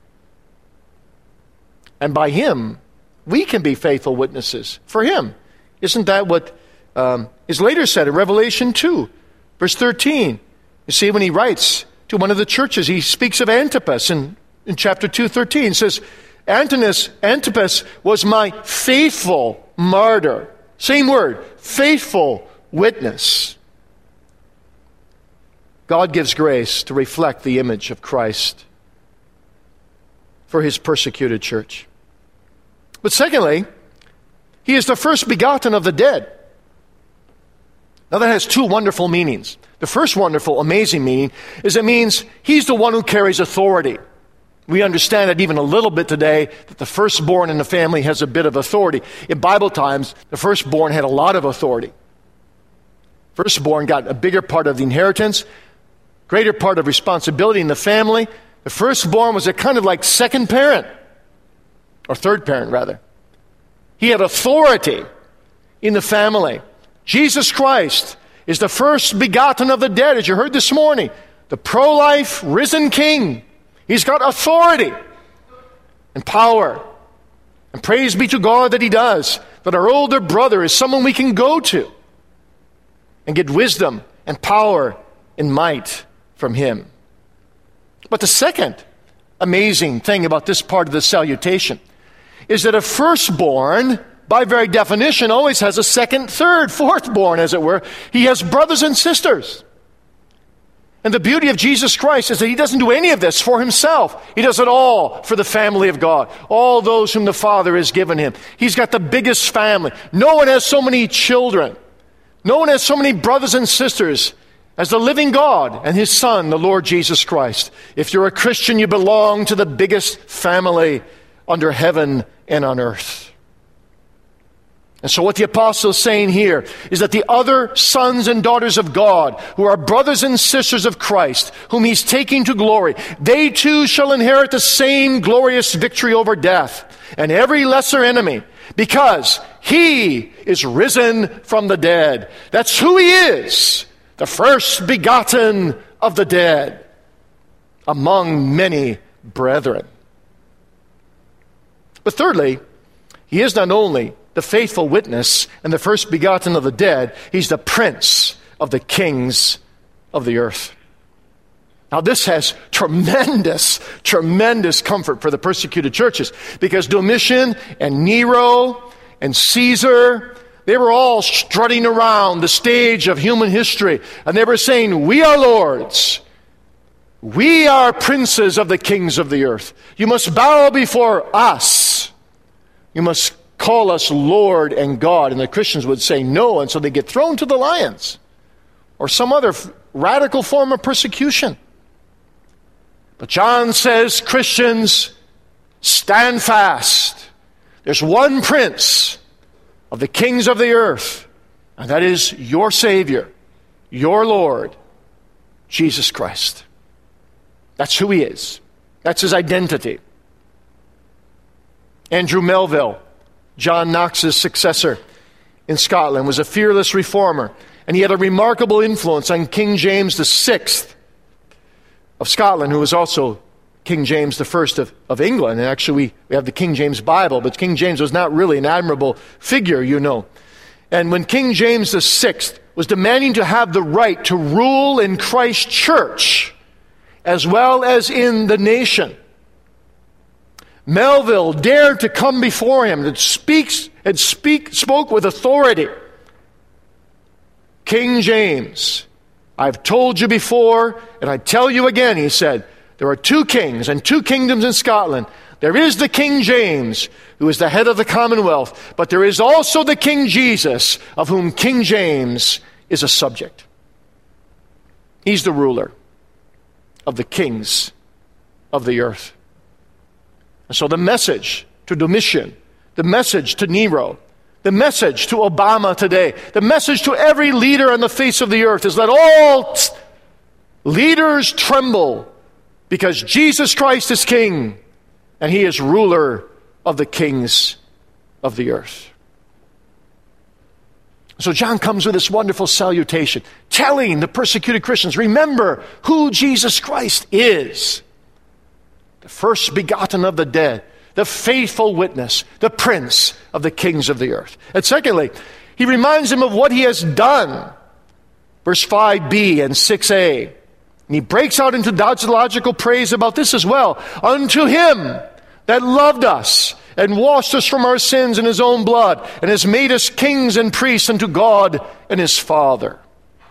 And by Him, we can be faithful witnesses for Him. Isn't that what um, is later said in Revelation two, verse thirteen? You see, when he writes to one of the churches, he speaks of Antipas in, in chapter two, thirteen. He says, Antipas, Antipas was my faithful martyr. Same word, faithful witness. God gives grace to reflect the image of Christ for His persecuted church. But secondly, He is the first begotten of the dead. Now that has two wonderful meanings. The first wonderful, amazing meaning is it means He's the one who carries authority. We understand it even a little bit today that the firstborn in the family has a bit of authority. In Bible times, the firstborn had a lot of authority. Firstborn got a bigger part of the inheritance, greater part of responsibility in the family. The firstborn was a kind of like second parent, or third parent rather. He had authority in the family. Jesus Christ is the first begotten of the dead, as you heard this morning. The pro-life, risen King. He's got authority and power. And praise be to God that He does. That our older brother is someone we can go to and get wisdom and power and might from Him. But the second amazing thing about this part of the salutation is that a firstborn, by very definition, always has a second, third, fourth-born, as it were. He has brothers and sisters. And the beauty of Jesus Christ is that He doesn't do any of this for Himself. He does it all for the family of God. All those whom the Father has given Him. He's got the biggest family. No one has so many children. No one has so many brothers and sisters as the living God and His Son, the Lord Jesus Christ. If you're a Christian, you belong to the biggest family under heaven and on earth. And so what the apostle is saying here is that the other sons and daughters of God, who are brothers and sisters of Christ, whom He's taking to glory, they too shall inherit the same glorious victory over death and every lesser enemy, because He is risen from the dead. That's who He is, the first begotten of the dead, among many brethren. But thirdly, He is not only the faithful witness and the first begotten of the dead, He's the prince of the kings of the earth. Now this has tremendous, tremendous comfort for the persecuted churches, because Domitian and Nero and Caesar, they were all strutting around the stage of human history, and they were saying, we are lords. We are princes of the kings of the earth. You must bow before us. You must call us Lord and God. And the Christians would say no, and so they get thrown to the lions or some other f- radical form of persecution. But John says, Christians, stand fast. There's one prince of the kings of the earth, and that is your Savior, your Lord, Jesus Christ. That's who He is. That's His identity. Andrew Melville, John Knox's successor in Scotland, was a fearless reformer, and he had a remarkable influence on King James the Sixth of Scotland, who was also King James the First of, of England. And actually, we, we have the King James Bible, but King James was not really an admirable figure, you know. And when King James the Sixth was demanding to have the right to rule in Christ's church, as well as in the nation, Melville dared to come before him and speaks and speak spoke with authority. King James, I've told you before, and I tell you again, he said, there are two kings and two kingdoms in Scotland. There is the King James, who is the head of the Commonwealth, but there is also the King Jesus, of whom King James is a subject. He's the ruler of the kings of the earth. And so the message to Domitian, the message to Nero, the message to Obama today, the message to every leader on the face of the earth is let all t- leaders tremble because Jesus Christ is King and He is ruler of the kings of the earth. So John comes with this wonderful salutation, telling the persecuted Christians, remember who Jesus Christ is. The first begotten of the dead, the faithful witness, the prince of the kings of the earth. And secondly, he reminds them of what he has done. Verse five b and six a. And he breaks out into doxological praise about this as well. Unto him that loved us and washed us from our sins in his own blood, and has made us kings and priests unto God and his Father.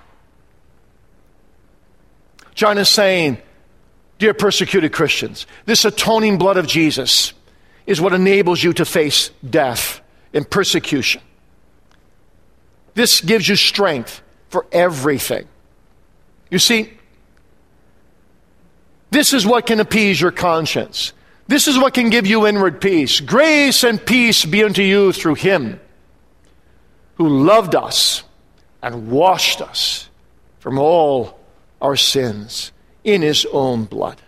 John is saying, dear persecuted Christians, this atoning blood of Jesus is what enables you to face death and persecution. This gives you strength for everything. You see, this is what can appease your conscience. This is what can give you inward peace. Grace and peace be unto you through him who loved us and washed us from all our sins in his own blood.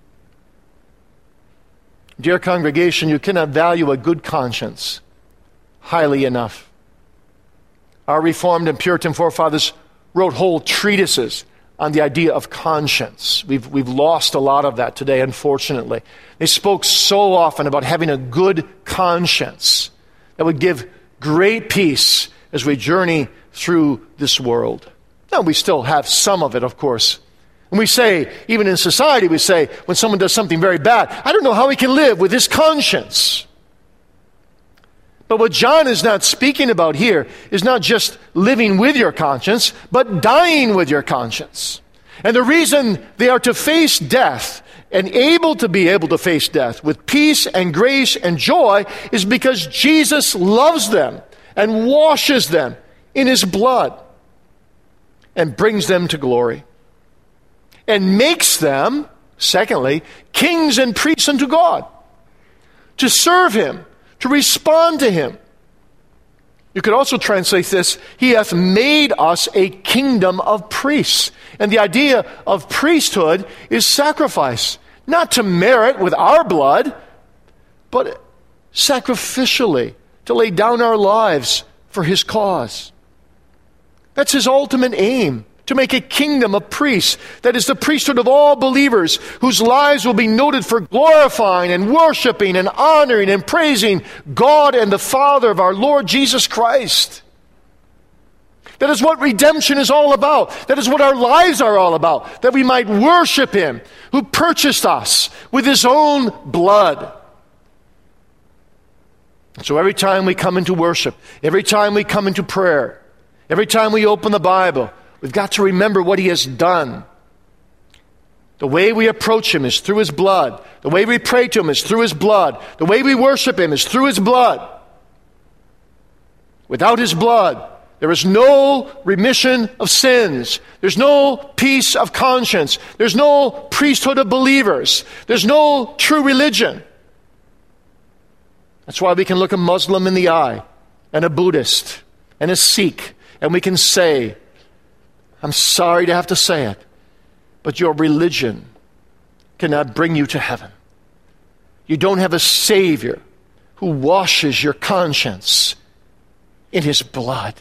Dear congregation, you cannot value a good conscience highly enough. Our Reformed and Puritan forefathers wrote whole treatises on the idea of conscience. We've, we've lost a lot of that today, unfortunately. They spoke so often about having a good conscience that would give great peace as we journey through this world. Now, we still have some of it, of course. And we say, even in society, we say, when someone does something very bad, I don't know how he can live with his conscience. But what John is not speaking about here is not just living with your conscience, but dying with your conscience. And the reason they are to face death and able to be able to face death with peace and grace and joy is because Jesus loves them and washes them in his blood and brings them to glory and makes them, secondly, kings and priests unto God, to serve him, to respond to him. You could also translate this, he hath made us a kingdom of priests. And the idea of priesthood is sacrifice, not to merit with our blood, but sacrificially, to lay down our lives for his cause. That's his ultimate aim, to make a kingdom of priests, that is the priesthood of all believers, whose lives will be noted for glorifying and worshiping and honoring and praising God and the Father of our Lord Jesus Christ. That is what redemption is all about. That is what our lives are all about, that we might worship him who purchased us with his own blood. So every time we come into worship, every time we come into prayer, every time we open the Bible, we've got to remember what he has done. The way we approach him is through his blood. The way we pray to him is through his blood. The way we worship him is through his blood. Without his blood, there is no remission of sins. There's no peace of conscience. There's no priesthood of believers. There's no true religion. That's why we can look a Muslim in the eye, and a Buddhist, and a Sikh, and we can say, I'm sorry to have to say it, but your religion cannot bring you to heaven. You don't have a Savior who washes your conscience in his blood.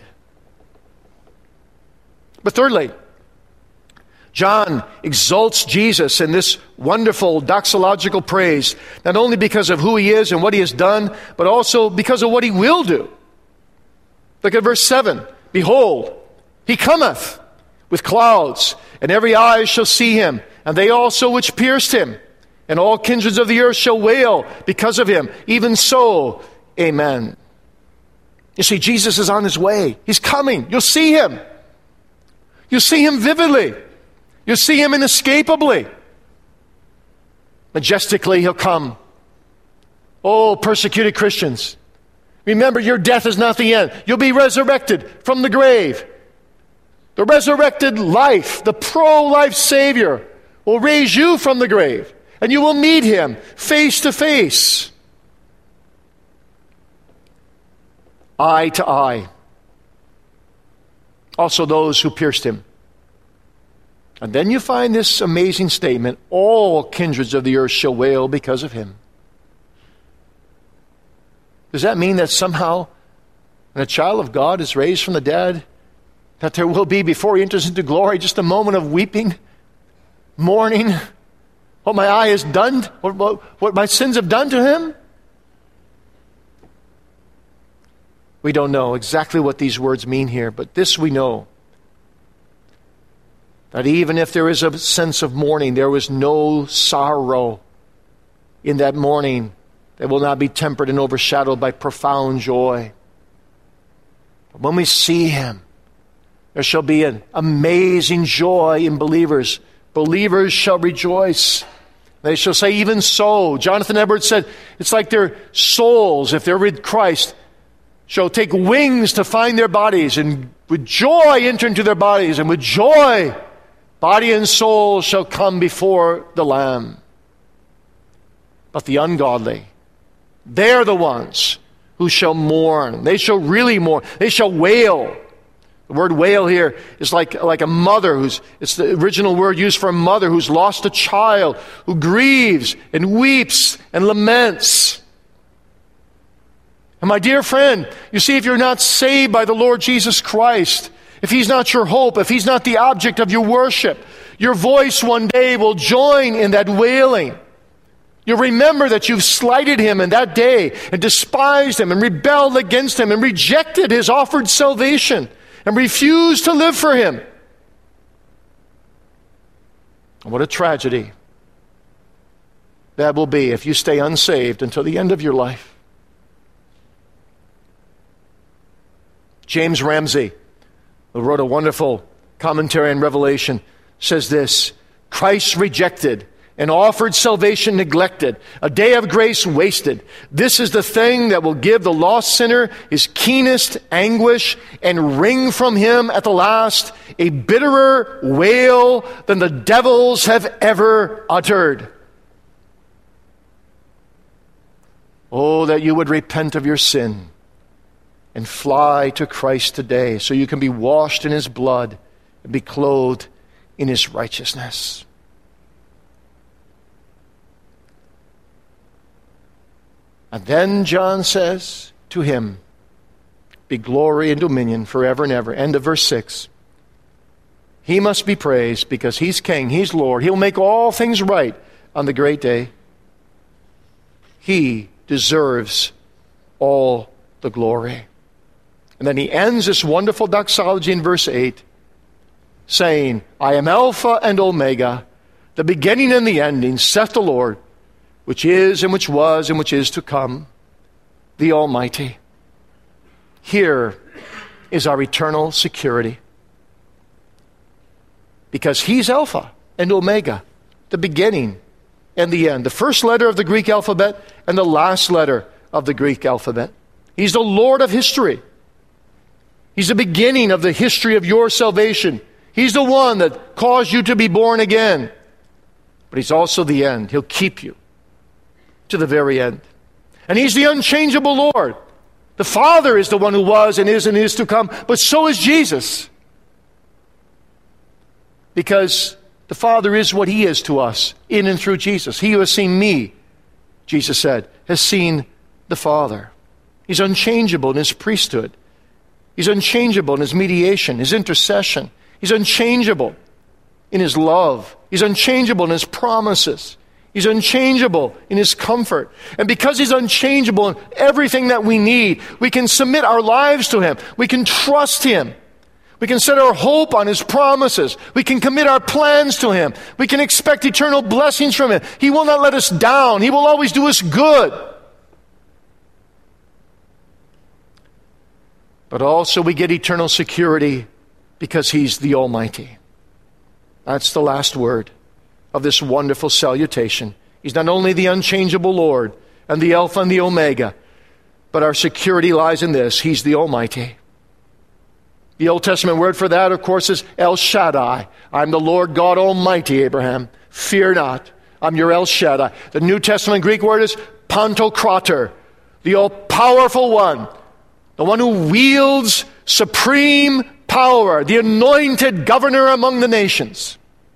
But thirdly, John exalts Jesus in this wonderful doxological praise, not only because of who he is and what he has done, but also because of what he will do. Look at verse seven. Behold, he cometh with clouds, and every eye shall see him, and they also which pierced him, and all kindreds of the earth shall wail because of him. Even so, amen. You see, Jesus is on his way. He's coming. You'll see him. You'll see him vividly. You'll see him inescapably. Majestically, he'll come. Oh, persecuted Christians, remember, your death is not the end. You'll be resurrected from the grave. The resurrected life, the pro-life Savior, will raise you from the grave and you will meet him face to face, eye to eye. Also those who pierced him. And then you find this amazing statement, all kindreds of the earth shall wail because of him. Does that mean that somehow when a child of God is raised from the dead, that there will be, before he enters into glory, just a moment of weeping, mourning, what my eye has done, what, what, what my sins have done to him? We don't know exactly what these words mean here, but this we know, that even if there is a sense of mourning, there was no sorrow in that mourning that will not be tempered and overshadowed by profound joy. But when we see him, there shall be an amazing joy in believers. Believers shall rejoice. They shall say, even so. Jonathan Edwards said, it's like their souls, if they're with Christ, shall take wings to find their bodies, and with joy enter into their bodies, and with joy body and soul shall come before the Lamb. But the ungodly, they're the ones who shall mourn. They shall really mourn. They shall wail. The word wail here is like, like a mother who's, it's the original word used for a mother who's lost a child, who grieves and weeps and laments. And my dear friend, you see, if you're not saved by the Lord Jesus Christ, if he's not your hope, if he's not the object of your worship, your voice one day will join in that wailing. You'll remember that you've slighted him in that day and despised him and rebelled against him and rejected his offered salvation and refused to live for him. What a tragedy that will be if you stay unsaved until the end of your life. James Ramsey, who wrote a wonderful commentary on Revelation, says this: Christ rejected and offered salvation neglected, a day of grace wasted. This is the thing that will give the lost sinner his keenest anguish and wring from him at the last a bitterer wail than the devils have ever uttered. Oh, that you would repent of your sin and fly to Christ today so you can be washed in his blood and be clothed in his righteousness. And then John says to him, be glory and dominion forever and ever. End of verse six. He must be praised because he's king, he's Lord. He'll make all things right on the great day. He deserves all the glory. And then he ends this wonderful doxology in verse eight, saying, I am Alpha and Omega, the beginning and the ending, saith the Lord, which is and which was and which is to come, the Almighty. Here is our eternal security. Because he's Alpha and Omega, the beginning and the end. The first letter of the Greek alphabet and the last letter of the Greek alphabet. He's the Lord of history. He's the beginning of the history of your salvation. He's the one that caused you to be born again. But he's also the end. He'll keep you to the very end. And he's the unchangeable Lord. The Father is the one who was and is and is to come, but so is Jesus. Because the Father is what he is to us in and through Jesus. He who has seen me, Jesus said, has seen the Father. He's unchangeable in his priesthood. He's unchangeable in his mediation, his intercession. He's unchangeable in his love. He's unchangeable in his promises. He's unchangeable in his comfort. And because he's unchangeable in everything that we need, we can submit our lives to him. We can trust him. We can set our hope on his promises. We can commit our plans to him. We can expect eternal blessings from him. He will not let us down. He will always do us good. But also we get eternal security because he's the Almighty. That's the last word of this wonderful salutation. He's not only the unchangeable Lord and the Alpha and the Omega, but our security lies in this: he's the Almighty. The Old Testament word for that, of course, is El Shaddai. I'm the Lord God Almighty, Abraham. Fear not. I'm your El Shaddai. The New Testament Greek word is Pantocrator, the all-powerful one, the one who wields supreme power, the anointed governor among the nations.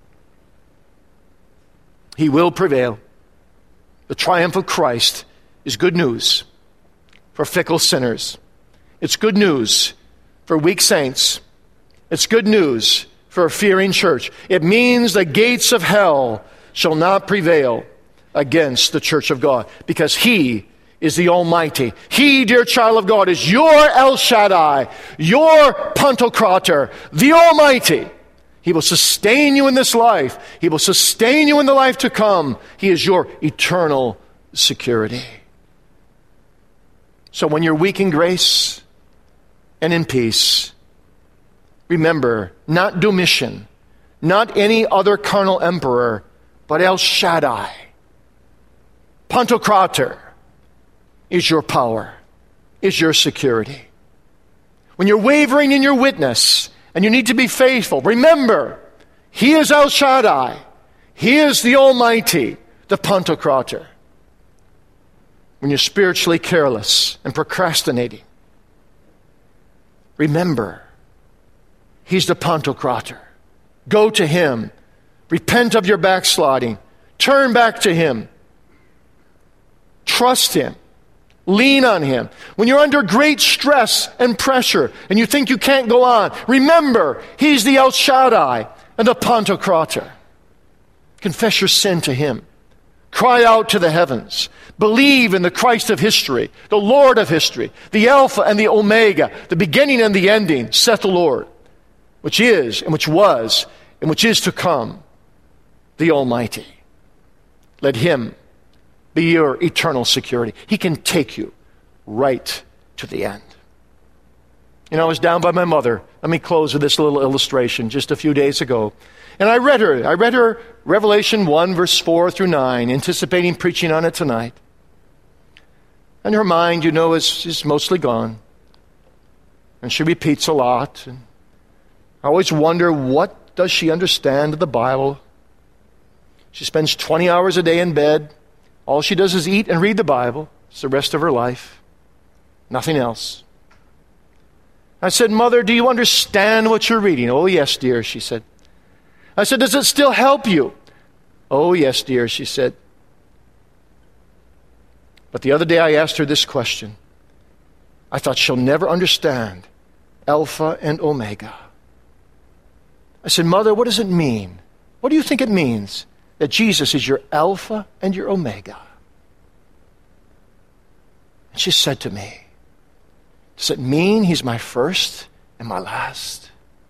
He will prevail. The triumph of Christ is good news for fickle sinners. It's good news for weak saints. It's good news for a fearing church. It means the gates of hell shall not prevail against the church of God, because He is the Almighty. He, dear child of God, is your El Shaddai, your Pantocrator, the Almighty. He will sustain you in this life. He will sustain you in the life to come. He is your eternal security. So when you're weak in grace and in peace, remember, not Domitian, not any other carnal emperor, but El Shaddai, Pantocrator, is your power, is your security. When you're wavering in your witness and you need to be faithful, remember, He is El Shaddai. He is the Almighty, the Pantocrator. When you're spiritually careless and procrastinating, remember, He's the Pantocrator. Go to Him. Repent of your backsliding. Turn back to Him. Trust Him. Lean on Him. When you're under great stress and pressure and you think you can't go on, remember, He's the El Shaddai and the Pantocrator. Confess your sin to Him. Cry out to the heavens. Believe in the Christ of history, the Lord of history, the Alpha and the Omega, the beginning and the ending, saith the Lord, which is and which was and which is to come, the Almighty. Let Him be your eternal security. He can take you right to the end. You know, I was down by my mother. Let me close with this little illustration just a few days ago. And I read her. I read her Revelation one, verse four through nine, anticipating preaching on it tonight. And her mind, you know, is, is mostly gone. And she repeats a lot. And I always wonder, what does she understand of the Bible? She spends twenty hours a day in bed. All she does is eat and read the Bible. It's the rest of her life. Nothing else. I said, Mother, do you understand what you're reading? Oh, yes, dear, she said. I said, does it still help you? Oh, yes, dear, she said. But the other day I asked her this question. I thought she'll never understand Alpha and Omega. I said, Mother, what does it mean? What do you think it means that Jesus is your Alpha and your Omega? And she said to me, does it mean He's my first and my last?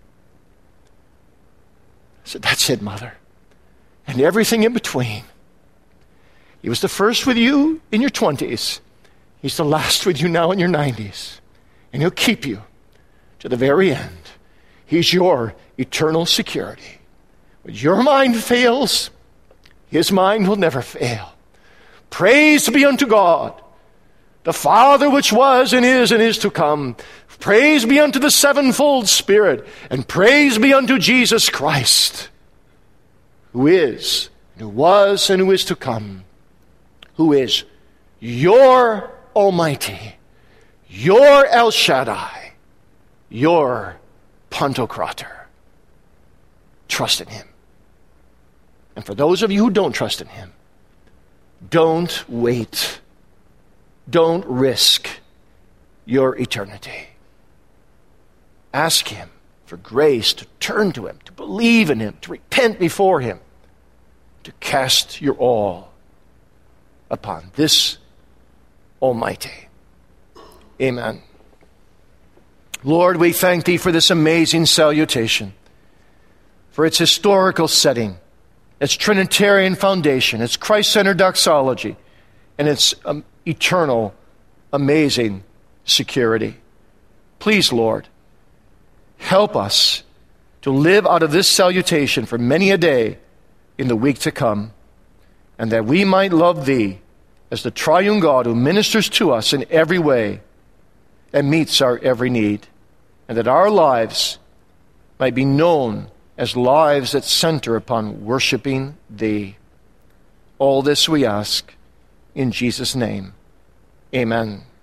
I said, that's it, Mother. And everything in between. He was the first with you in your twenties. He's the last with you now in your nineties. And He'll keep you to the very end. He's your eternal security. When your mind fails, His mind will never fail. Praise be unto God, the Father which was and is and is to come. Praise be unto the sevenfold Spirit, and praise be unto Jesus Christ, who is, and who was, and who is to come, who is your Almighty, your El Shaddai, your Pantocrator. Trust in Him. And for those of you who don't trust in Him, don't wait. Don't risk your eternity. Ask Him for grace to turn to Him, to believe in Him, to repent before Him, to cast your all upon this Almighty. Amen. Lord, we thank Thee for this amazing salutation, for its historical setting, its Trinitarian foundation, its Christ-centered doxology, and its um, eternal, amazing security. Please, Lord, help us to live out of this salutation for many a day in the week to come, and that we might love Thee as the triune God who ministers to us in every way and meets our every need, and that our lives might be known as lives that center upon worshiping Thee. All this we ask in Jesus' name. Amen.